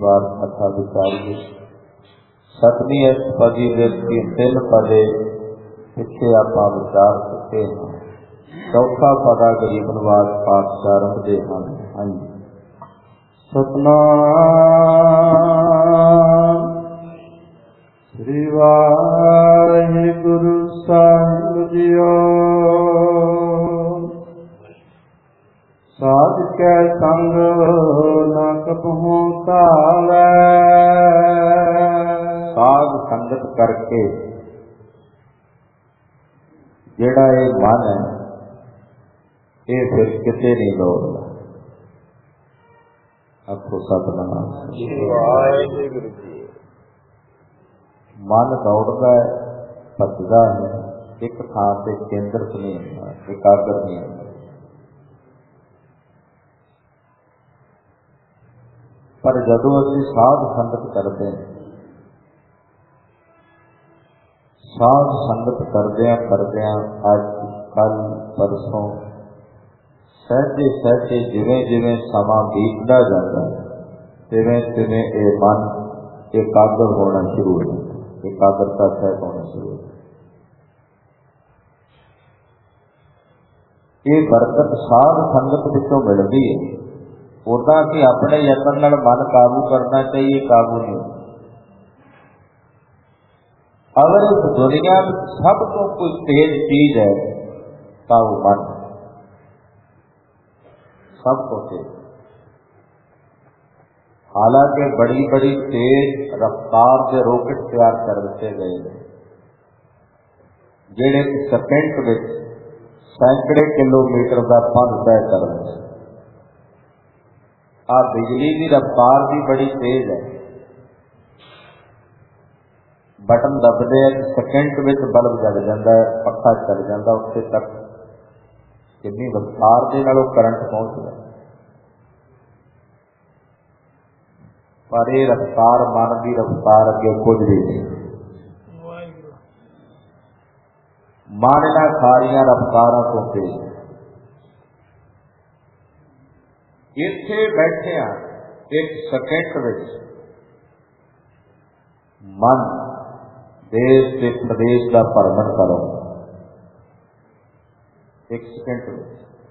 वार कथा विचारिए। सतवीं अष्टपदी की 3 पदे पिछे आपां विचार चुके हैं। चौथा पदा गरीब नवाज पाठ प्रारंभ दे हैं। हाँ जी। सतनाम श्री वाहिगुरु साहिब जियो। साध कै संग न कबहू तावै। साध संगत करके जेड़ा ये मन है ये फिर किते नहीं दौड़ता। आखो सतनाम। मन दौड़ता है, भजदा है, एक थां से केंद्रित नहीं होता, एकाग्र नहीं होता। पर जदों असीं साध संगत करते हैं, साध संगत करदियां अज कल परसों सहजे सहजे जिवें जिवें समा बीतदा जाता है तिवें तिवें ये मन एकाग्र होना शुरू हो जाता है, एकाग्रता सहित होना शुरू हो जाता है। ये बरकत साध संगत विचों मिलती है। उदा कि अपने यत्न नाल मन काबू करना चाहिए, काबू नहीं। अगर इस दुनिया में सब तो कोई तेज चीज है तो वो मन सब तो तेज। हालांकि बड़ी बड़ी तेज रफ्तार के रॉकेट तैयार कर दिए गए हैं जेड़े सेकंड में सैकड़े किलोमीटर का पथ तय कर रहे हैं। आ बिजली की रफ्तार भी बड़ी तेज है। बटन दबदे सेकंड में बल्ब जग जाता है, पक्खा चल जाता, उससे तक कितनी रफ्तार के नाल करंट पहुंच गया। पर यह रफ्तार मन की रफ्तार अगे कुछ भी नहीं। मन इन्हां सारियां रफ्तारां तो तेज। इत्थे बैठे एक सेकंड में मन देश के प्रदेश का भ्रमण करो, एक सेकंड में।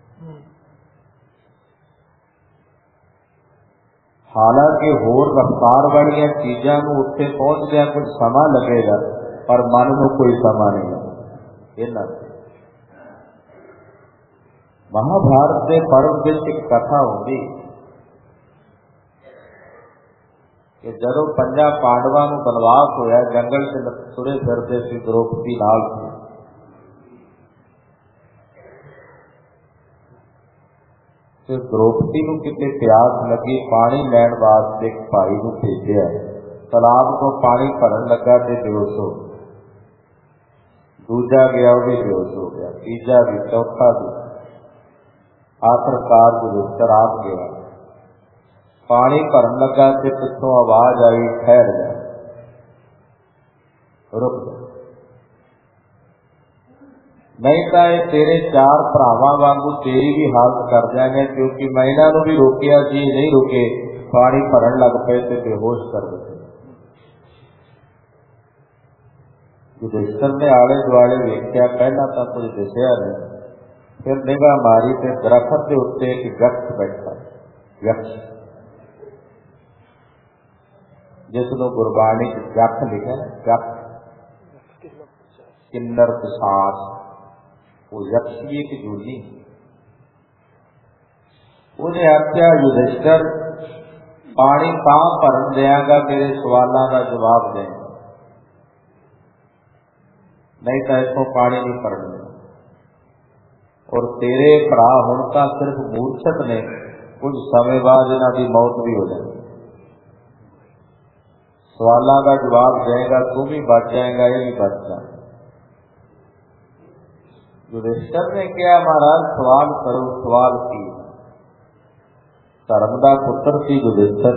हालांकि होर रफ्तार वाली चीज़ों को उत्थे पहुंच गया कुछ समा लगेगा, पर मन को कोई समा नहीं लगेगा। महाभारत के पर्व में एक कथा होती कि जदों 5 पांडवां नूं बनवास होया, जंगल से तुरे फिरते सी द्रौपदी नाल सी। ते द्रौपदी नूं किते प्यास लगी, पानी लैण वास्ते एक भाई नूं भेजिया। तलाब को पानी भरन लगा ते बेहोश हो। दूजा गया वो भी बेहोश हो गया, तीजा भी, चौथा भी। आखिरकार युधिष्ठिर आप गया, पानी भरन लगा तो पिछों आवाज आई, ठहर जा, रुक जा, नहीं तो ये तेरे 4 भरावां वांगू तेरी भी हालत कर देंगे, क्योंकि मैं इन्हों भी रोकिया जी नहीं रुके, पानी भरन लग पे तो बेहोश कर दिते। युधिष्ठिर ने आले दुआले वेख्या, पहला तो कुछ दिसिया नहीं, फिर निगाह मारी तो दरखत के उत्ते एक यक्ष बैठा। यक्ष जिसनों गुरबाणी यक्ष लिखा है, यक्ष किन्नर पिशाच, वो यक्ष भी एक जूनी। उन्हें आख्या, युधिष्ठिर पानी तां भरन देंगा मेरे सवालों का जवाब दें, नहीं तो इतों पानी नहीं भरन देना। और तेरे भरा हुण तां सिर्फ मूर्छत ने, कुछ समय बाद इन्हां दी मौत भी हो जाएगी। सवालों का जवाब देगा तू भी बच जाएगा, ये भी बच जाएगा। युधिष्ठिर ने कहा, महाराज सवाल करो। सवाल की धर्म का पुत्र सी युधिष्ठिर,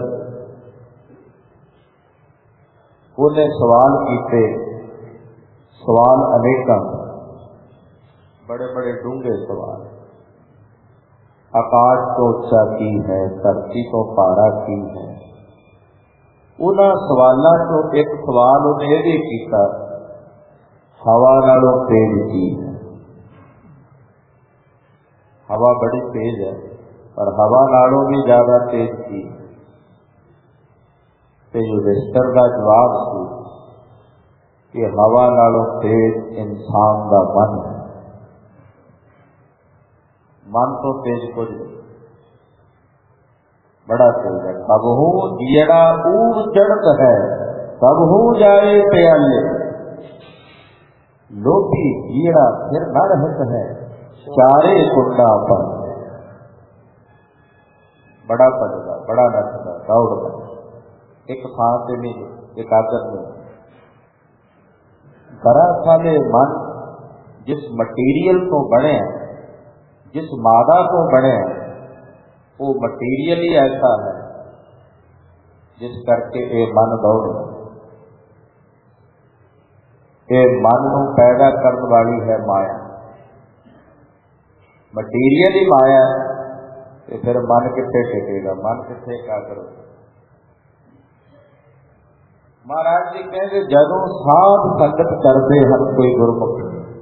उन्हें सवाल किए। सवाल अनेक, बड़े बड़े डूंगे सवाल। आकाश तो उच्चा की है, धरती तो पारा की है, उन्हां सवालों चों एक सवाल उन्हें यह भी किया, हवा नालों तेज चीज है। हवा बड़ी तेज है, पर हवा नालों भी ज्यादा तेज चीज। तो युधिष्ठिर का जवाब सी कि हवा नालों तेज इंसान का मन है। मन तो तेज कुछ नहीं, बड़ा तेज है। कबहू जियड़ा ऊर चढ़त है, कबहू जाए प्याले, लोभी जियड़ा फिर न रहत है, चारे कुंडा पर। बड़ा भजदा, बड़ा नचदा, दौड़दा, एक थां से नहीं, एकाग्र नहीं। दरअसल मन जिस मटीरियल तो बने, जिस मादा तो बने, वो मटीरियल ही ऐसा है जिस करके ये मन दौड़। ये मन को पैदा करने वाली है माया, मटीरियल ही माया है। तो फिर मन कितने टिकेगा, मन कितने एकाग्र होगा। महाराज जी कहते जदों साध संगत करते हैं कोई गुरमुख,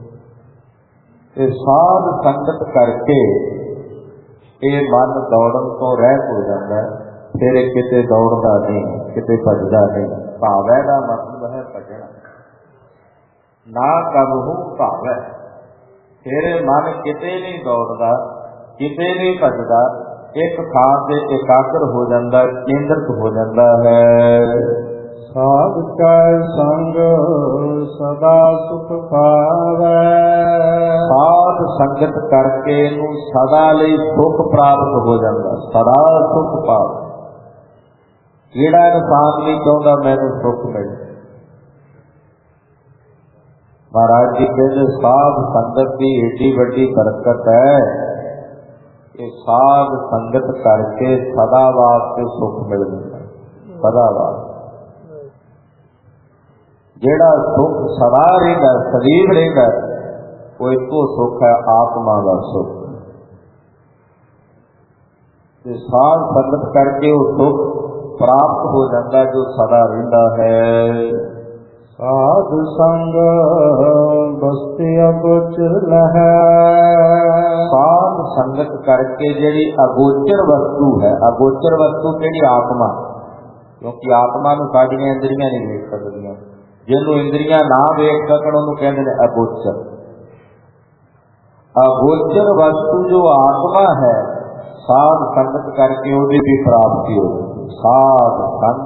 साध संगत करके ये मन दौड़न तो रहित हो जाता है। फिर किते दौड़ता नहीं, किते भजदा नहीं। भावै का मतलब है भजना, ना कबहू भावै। फिर मन किते नहीं दौड़ता, किते नहीं भजदा, एक थां से एकाग्र हो जाता, केंद्रित हो जाता है। साध कै संग सदा सुख पावै। साध संगत करके नूं सदा लई सुख प्राप्त हो जाता, सदा सुख पावै। किहड़ा इंसान नहीं चाहता मैनूं सुख मिले। महाराज जी कहते साध संगत की एडी वड्डी बरकत है कि साध संगत करके सदा वास्ते सुख मिल जाता, सदा वास्ते। जेड़ा सुख सदा रहिंदा, सदैव रहिंदा, वो इको सुख है आत्मा का सुख। साध संगत करके वो सुख प्राप्त हो जाता है जो सदा रहिंदा है। साध संग बस्ती अगोचर लहै। साध संगत करके जेड़ी अगोचर वस्तु है, अगोचर वस्तु केड़ी आत्मा, क्योंकि आत्मा नूं साडियां इंद्रियां नहीं देख सकदियां। जिन्हों इंद्रियां ना देख सकण उन्होंने कहते हैं अगोचर। अगोचर वस्तु जो आत्मा है, साध संगत करके उसकी भी प्राप्ति हो। साध संग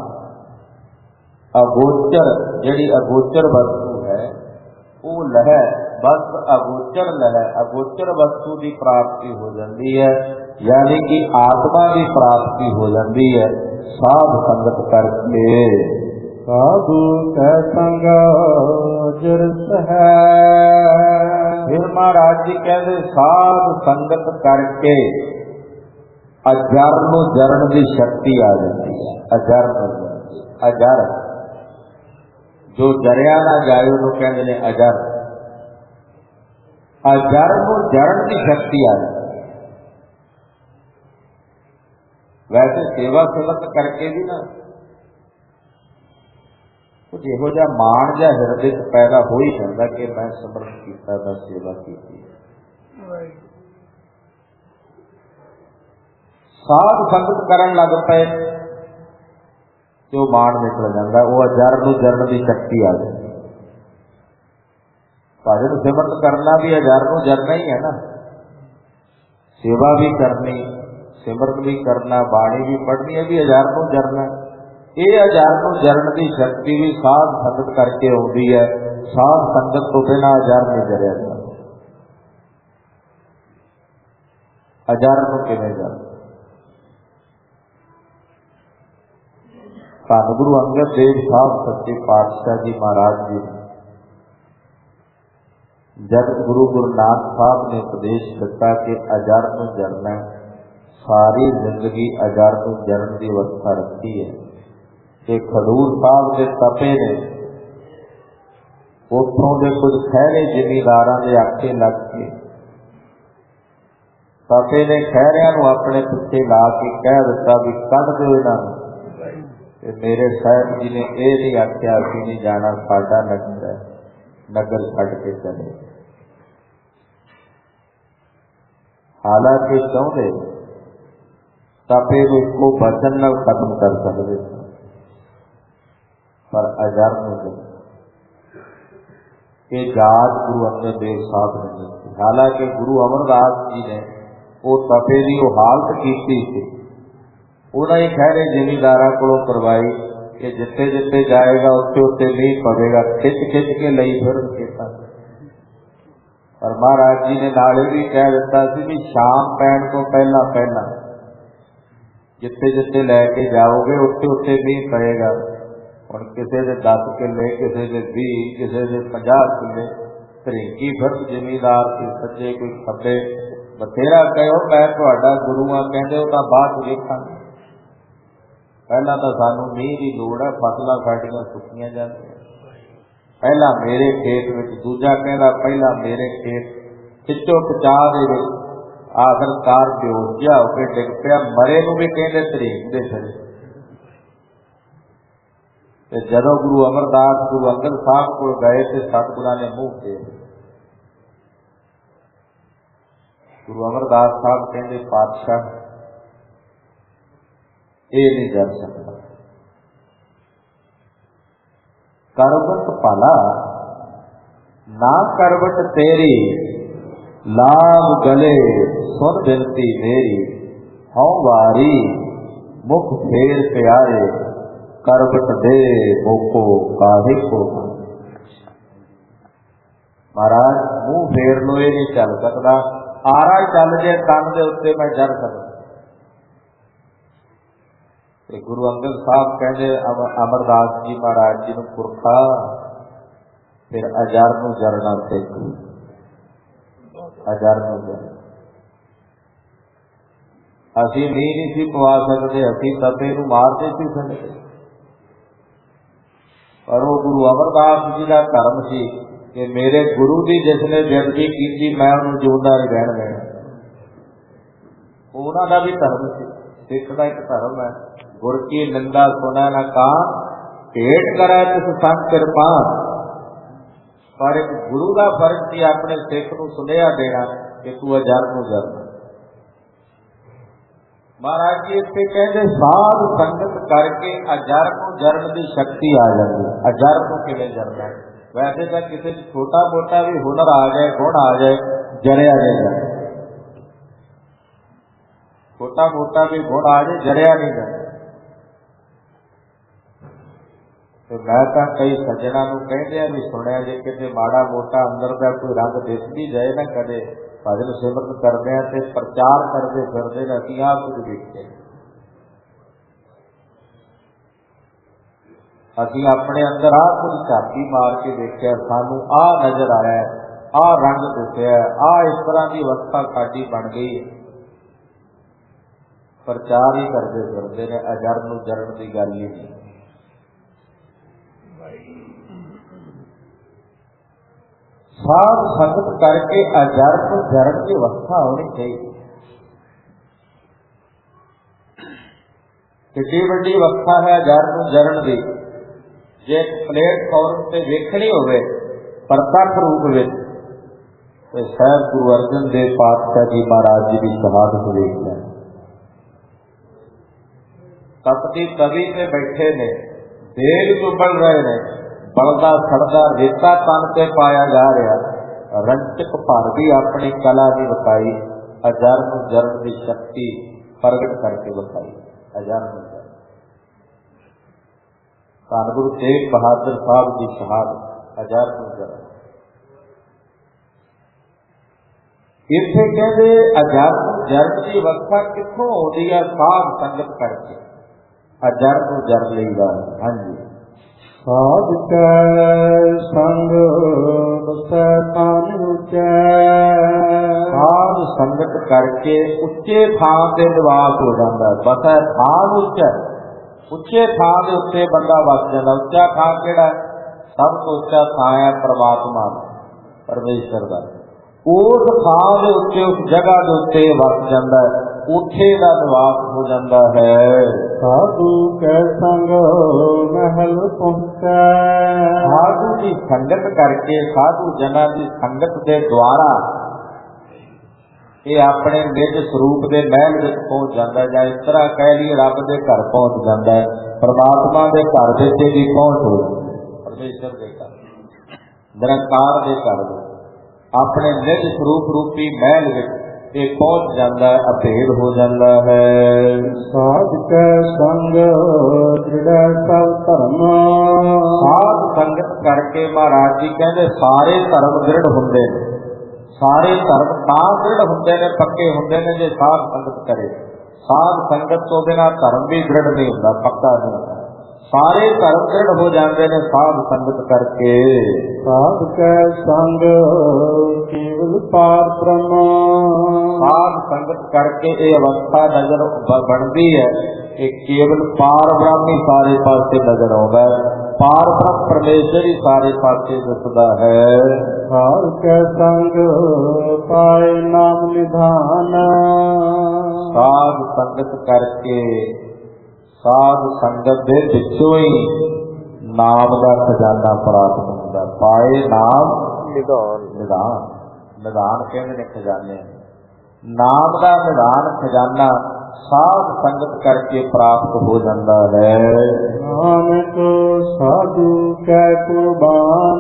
अगोचर, जिहड़ी अगोचर वस्तु है वो लहै, बस अगोचर लहै, अगोचर वस्तु की प्राप्ति हो जाती है, यानी कि आत्मा की प्राप्ति हो जाती है साध संगत करके। साधु कै संग जरत है। फिर महाराज जी कहते साध संगत करके अजर नूं जरण की शक्ति आ जाती है। अजर अजर जो जरिया ना जाए उन्होंने कहते हैं अजर। अजर नूं जरण की शक्ति आ जाती है। वैसे सेवा सेवक करके भी ना कुछ इहो जिहा माण जिहा हिरदे च पैदा हो ही जाता कि मैं सिमरन कीता, मैं सेवा की। साध संगत करन लग पे जो माण निकल जाता, वो अजर नूं जरण की शक्ति आ जाती। भजन सिमरन करना भी अजर नूं जरना ही है ना, सेवा भी करनी, सिमरन भी करना, बाणी भी पढ़नी, है भी अजर नूं जरना। ये अजर नूं जरण की शक्ति भी साध संगत करके आउंदी है। साध संगत तो बिना अजर नहीं जरिया जाता। अजर नूं किवें जरना? धन गुरु अंगद देव साहब सच्चे पातशाह जी महाराज जी जब गुरु नानक साहब ने उपदेश दिता कि अजर नूं जरना, सारी जिंदगी अजर नूं जरण की अवस्था रखी है। कि खडूर साहब के तपे ने उतों के कुछ खैरे जिमीदारां के आखे लग के तपे ने खैरियां नूं अपने पिछे ला के कह दिता भी कढ़ दो इन्हां नूं, ते मेरे साहब जी ने यह नहीं आख्या असीं नहीं जाना, साडा नगर है, नगर छड्ड के चले। हालांकि चाहते तपे को इसको वचन नाल खत्म कर सकते, पर अजर नहीं ये जात गुरु अंगद देव साहब ने दी। हालांकि गुरु अमरदास जी ने वो तपे की वो हालत की थी, उन्हें ही खैरे जिमीदारा को करवाई कि जिथे जिथे जाएगा उत्थे उत्थे मीह पवेगा, खिच खिच के लई फिर खेता। पर महाराज जी ने नाले भी कह दिता सी भी शाम पैण तो पहला पहला जिथे जिथे लैके जाओगे उत्थे उत्थे मीह पएगा। हुण किसी दे 10 किले, किसी दे 20, किसी दे 50 किले, धरीकी फिर जिमीदार कोई सज्जे कोई खब्बे, बथेरा कहो मैं तुहाडा गुरु आ, कहंदे वो तां बाद वेखांगे, पहला तो सानू मीह की लोड़ है, फसलां साडियां सुक्कियां जांदियां, पहला मेरे खेत में, दूजा कहता पहला मेरे खेत, खिचो खिचा दे आखिरकार बेहोश जिहा होके डिग पिया, मरे नूं भी कहंदे तरीकदे फिरे। ते जदों गुरु अमरदास गुरु अंगद साहब को गए तो सतगुरां ने मूँह फेर, गुरु अमरदास साहब कहंदे पातशाह ये नहीं कर सकता, करवट भला ना करवट तेरी, लाभ गले सुन बिनती मेरी, हौ वारी मुख फेर प्यारे, करवट दे मोको काहे को। महाराज मुंह फेर लो ये नहीं चल सकता, आरा चल जाए तन के उत्ते मैं जर सकता। गुरु अंगद साहब कहते अमरदास जी महाराज जी नूं पुरखा फिर अजर नूं जरना सिख, अजर नूं जरना। असीं मीह नहीं सी पवा सकते, असीं तपे नूं मार नहीं सी सकते, पर वो गुरु अमरदास जी का धर्म सी कि मेरे गुरु की जिसने बेअदबी की मैं उन्होंने जिंदा नहीं रहन देना। उन्हों का भी धर्म सी, सिख का एक धर्म है, गुर की निंदा सुना न कान, भेंट करे तिस संग किरपान। पर एक गुरु का फर्ज सी अपने सिख नूं सुनेहा देना कि तू अजर नूं जरना। महाराज जी इत्थे कहते साध संगत करके अजर नूं जरण की शक्ति आ जाती है। अजर नूं किवें जरना? वैसे तो किसी छोटा मोटा भी हुनर आ जाए, गुण आ जाए, जरिया नहीं जाता। छोटा मोटा भी गुण आ जाए, जरिया नहीं जाता। तो मैं तो कई सज्जना नूं कहंदे भी सुनिया जे किते माड़ा मोटा अंदर का कोई रंग दिस भी जाए ना, कदे भजन सिमरन करते हैं तो प्रचार करते फिरते असीं आप कुछ देखते, असीं अपने अंदर आ कुछ झाती मार के देखा, सानू आ नजर आया, आ रंग दिसया, आ इस तरह की अवस्था साडी बन गई है। प्रचार ही करते फिरते ने, अजर नूं जरण की गल ही नहीं। साध संगत करके अजर को जरण की अवस्था होनी चाहिए। कितनी बड़ी अवस्था है अजर को जरण की। जे प्लेटफॉर्म से वेखनी होवे प्रत्यक्ष रूप में तो शायद गुरु अर्जन देव पातशाह जी महाराज जी की शहादत देख लें। तपती तवी से बैठे ने, देग चुबल रहे ने, बलदा सड़दा रेता तन से पाया जा रहा, रंचक भर भी अपनी कला की विखाई, अजर नूं जरण की शक्ति प्रगट करके विखाई। अजर नूं जरण धन गुरु तेग बहादुर साहब की शहादत, अजर नूं जरण। इत्थे कहते अजर नूं जरण की अवस्था कित्थों आउंदी है? साध संगत करके अजर नूं जर लईदा। हाँ जी, साध कै संग बसै तन उचै। साध संगत करके उच्चे थां ते निवास हो जाता है। बसै थान उच्चा, उच्चे थां के उत्ते बंदा वस जाता। उच्चा थां किहड़ा? सब तो उच्चा थां है परमात्मा परमेश्वर का। उस थां के उत्ते, उस जगह के उत्ते वस जाता है, उत्थे दा निवास हो जाता है। ਸਾਧੂ ਕੈ ਸੰਗ ਮਹਿਲ ਪਹੁੰਚੈ। ਸਾਧੂ ਦੀ ਸੰਗਤ ਕਰਕੇ, ਸਾਧੂ ਜਨਾਂ ਦੀ ਸੰਗਤ ਦੇ ਦੁਆਰਾ ਇਹ ਆਪਣੇ ਨਿਜ ਸਰੂਪ ਦੇ ਮਹਿਲ ਵਿੱਚ ਪਹੁੰਚ ਜਾਂਦਾ ਹੈ, ਜਾਂ ਇਸ ਤਰ੍ਹਾਂ ਕਹਿ ਲਈਏ ਰੱਬ ਦੇ ਘਰ ਪਹੁੰਚ ਜਾਂਦਾ ਹੈ, ਪਰਮਾਤਮਾ ਦੇ ਘਰ ਵਿੱਚ ਵੀ ਪਹੁੰਚ ਹੋ ਜਾਂਦੀ ਹੈ, ਪਰਮੇਸ਼ਰ ਦੇ ਘਰ, ਨਿਰੰਕਾਰ ਦੇ ਘਰ ਵਿੱਚ ਆਪਣੇ ਨਿਜ ਸਰੂਪ ਰੂਪੀ ਮਹਿਲ ਵਿੱਚ ਇਹ ਪਹੁੰਚ ਜਾਂਦਾ ਹੈ, ਅਭੇਦ ਹੋ ਜਾਂਦਾ ਹੈ। ਸਾਧ ਕੈ ਸੰਗ ਦ੍ਰਿੜੈ ਸਭ ਧਰਮ। ਸਾਧ ਸੰਗਤ ਕਰਕੇ ਮਹਾਰਾਜ ਜੀ ਕਹਿੰਦੇ ਸਾਰੇ ਧਰਮ ਦ੍ਰਿੜ ਹੁੰਦੇ ਨੇ, ਸਾਰੇ ਧਰਮ ਤਾਂ ਦ੍ਰਿੜ ਹੁੰਦੇ ਨੇ, ਪੱਕੇ ਹੁੰਦੇ ਨੇ ਜੇ ਸਾਧ ਸੰਗਤ ਕਰੇ। ਸਾਧ ਸੰਗਤ ਤੋਂ ਬਿਨਾਂ ਧਰਮ ਵੀ ਦ੍ਰਿੜ ਨਹੀਂ ਹੁੰਦਾ, ਪੱਕਾ ਨਹੀਂ ਹੁੰਦਾ। ਸਾਰੇ ਧਰਮ ਦ੍ਰਿੜ ਹੋ ਜਾਂਦੇ ਨੇ ਸਾਧ ਸੰਗਤ ਕਰਕੇ। ਸਾਧ ਕੈ ਸੰਗ ਕੇਵਲ ਪਾਰ ਬ੍ਰਹਮ। ਸਾਧ ਸੰਗਤ ਕਰਕੇ ਇਹ ਅਵਸਥਾ ਨਜ਼ਰ ਬਣਦੀ ਹੈ ਕਿ ਕੇਵਲ ਪਾਰ ਬ੍ਰਹਮ ਹੀ ਸਾਰੇ ਪਾਸੇ ਨਜ਼ਰ ਆਉਂਦਾ ਹੈ, ਪਾਰ ਬ੍ਰਹਮ ਪਰਮੇਸ਼ਰ ਹੀ ਸਾਰੇ ਪਾਸੇ ਦਿਸਦਾ ਹੈ। ਸਾਧ ਕੈ ਸੰਗ ਪਾਏ ਨਾਮ ਨਿਧਾਨ। ਸਾਧ ਸੰਗਤ ਕਰਕੇ, ਸਾਧ ਸੰਗਤ ਦੇ ਵਿੱਚੋਂ ਹੀ ਨਾਮ ਦਾ ਖਜ਼ਾਨਾ ਪ੍ਰਾਪਤ ਹੁੰਦਾ। ਪਾਏ ਨਾਮ ਨਿਧਾਨ, ਨਿਧਾਨ ਨਿਧਾਨ ਕਹਿੰਦੇ ਨੇ ਖਜ਼ਾਨੇ। ਨਾਮ ਦਾ ਨਿਧਾਨ ਖਜ਼ਾਨਾ ਸਾਧ ਸੰਗਤ ਕਰਕੇ ਪ੍ਰਾਪਤ ਹੋ ਜਾਂਦਾ ਹੈ। ਨਾਨਕ ਸਾਧੂ ਕੈ ਕੁਰਬਾਨ।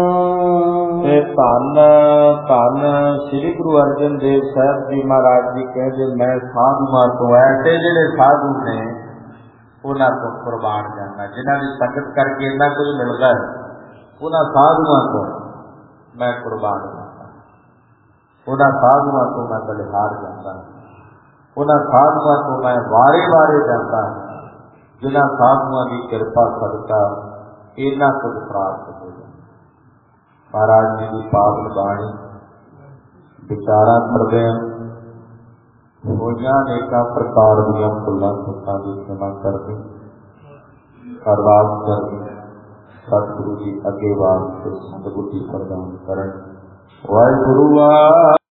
ਤੇ ਧੰਨ ਧੰਨ ਸ੍ਰੀ ਗੁਰੂ ਅਰਜਨ ਦੇਵ ਸਾਹਿਬ ਜੀ ਮਹਾਰਾਜ ਜੀ ਕਹਿੰਦੇ, ਮੈਂ ਸਾਧੂਆਂ ਤੋਂ, ਐਸੇ ਜਿਹੜੇ ਸਾਧੂ ਨੇ ਉਹਨਾਂ ਤੋਂ ਕੁਰਬਾਨ ਜਾਣਾ, ਜਿਨ੍ਹਾਂ ਦੀ ਸੰਗਤ ਕਰਕੇ ਇੰਨਾ ਕੁਝ ਮਿਲਦਾ ਹੈ, ਉਹਨਾਂ ਸਾਧੂਆਂ ਤੋਂ ਮੈਂ ਕੁਰਬਾਨ ਜਾਂਦਾ, ਉਹਨਾਂ ਸਾਧੂਆਂ ਤੋਂ ਮੈਂ ਬਲਿਹਾਰ ਜਾਂਦਾ, ਉਹਨਾਂ ਸਾਧੂਆਂ ਤੋਂ ਮੈਂ ਵਾਰੇ ਵਾਰੇ ਜਾਂਦਾ, ਜਿਨ੍ਹਾਂ ਸਾਧੂਆਂ ਦੀ ਕਿਰਪਾ ਸਦਕਾ ਇੰਨਾ ਕੁਝ ਪ੍ਰਾਪਤ ਹੋ ਜਾਂਦਾ। ਮਹਾਰਾਜ ਜੀ ਦੀ ਪਾਵਨ ਬਾਣੀ ਵਿਚਾਰਾਂ ਕਰਦੇ ਹਾਂ, ਹੋਈਆਂ ਅਨੇਕਾਂ ਪ੍ਰਕਾਰ ਦੀਆਂ ਭੁੱਲਾਂ ਚੁੱਕਾਂ ਦੀ ਖਿਮਾ ਕਰਦੇ, ਅਰਦਾਸ ਕਰਦੇ ਸਤਿਗੁਰੂ ਜੀ ਅੱਗੇ ਵਾਸਤੇ ਸਤਿਗੁਰੂ ਜੀ ਪ੍ਰਦਾਨ ਕਰਨ। ਵਾਹਿਗੁਰੂ।